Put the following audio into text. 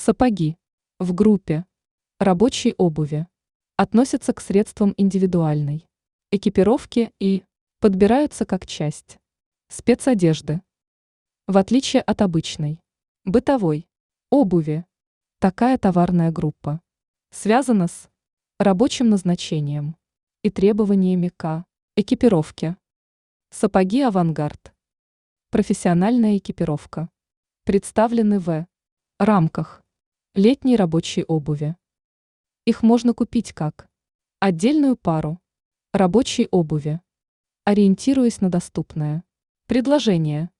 Сапоги. В группе рабочей обуви относятся к средствам индивидуальной экипировки и подбираются как часть спецодежды. В отличие от обычной бытовой обуви, такая товарная группа связана с рабочим назначением и требованиями к экипировке. Сапоги «Авангард». Профессиональная экипировка. Представлены в рамках летней рабочей обуви. Их можно купить как отдельную пару рабочей обуви, ориентируясь на доступное предложение.